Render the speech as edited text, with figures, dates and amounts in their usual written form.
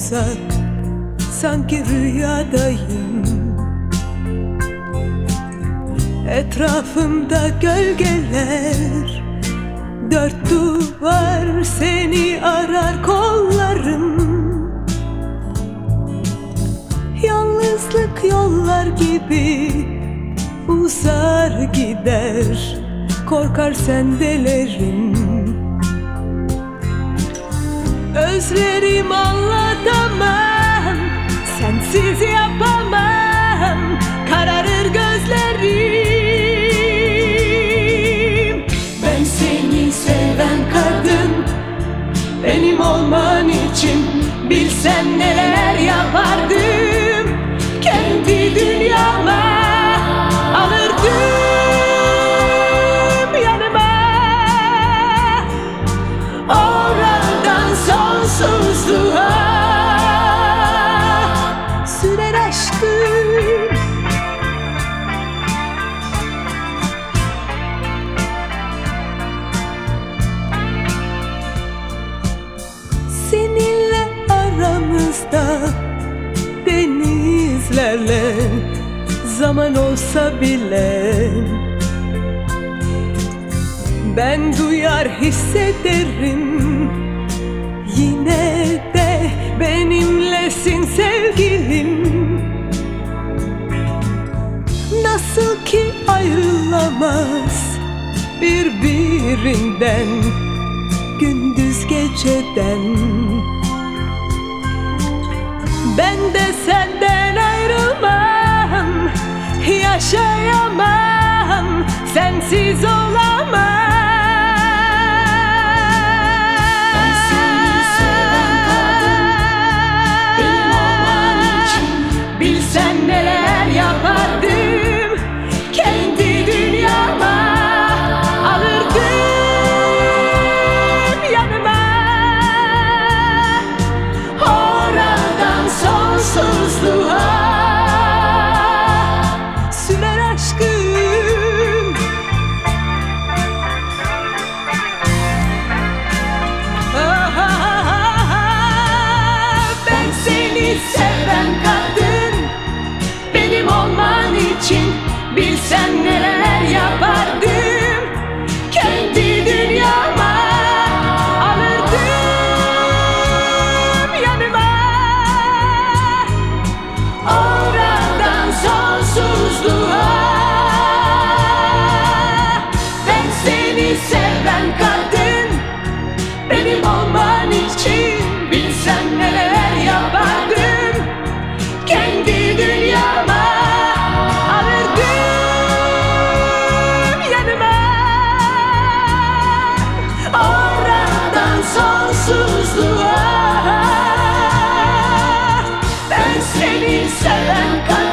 uzak, sanki rüyadayım. Etrafımda gölgeler, dört duvar seni arar kollarım. Yalnızlık yollar gibi uzar gider, korkar sendelerim. Özlerim anlatamam, sensiz yapamam, kararır gözlerim. Ben seni seven kadın, benim olman için bilsen neler yapardım. Kendi dünyama alırdım yanıma, oradan sonsuzluğa sürer aşkım. Seninle aramızda denizlerle zaman olsa bile, ben duyar hissederim. Yine de benimlesin sevgilim. Nasıl ki ayrılamaz birbirinden gündüz geceden, ben de senden ayrılmam, yaşayamam, sensiz olamam. Ben seni seven kadın, benim olman için bilsen neler yapardım. Kendi dünyama alırdım yanıma, oradan sonsuzluğa sürer aşkım. Ben seni seven kadın, benim olman için bilsen neler yapardım. Kendi dünyama alırdım yanıma, oradan sonsuzluğa. Ben seni seven kadın, benim olman için bilsen neler yapardım. Kendi dünyama alırdım yanıma, oradan sonsuzluğa. Ben seni seven kadın,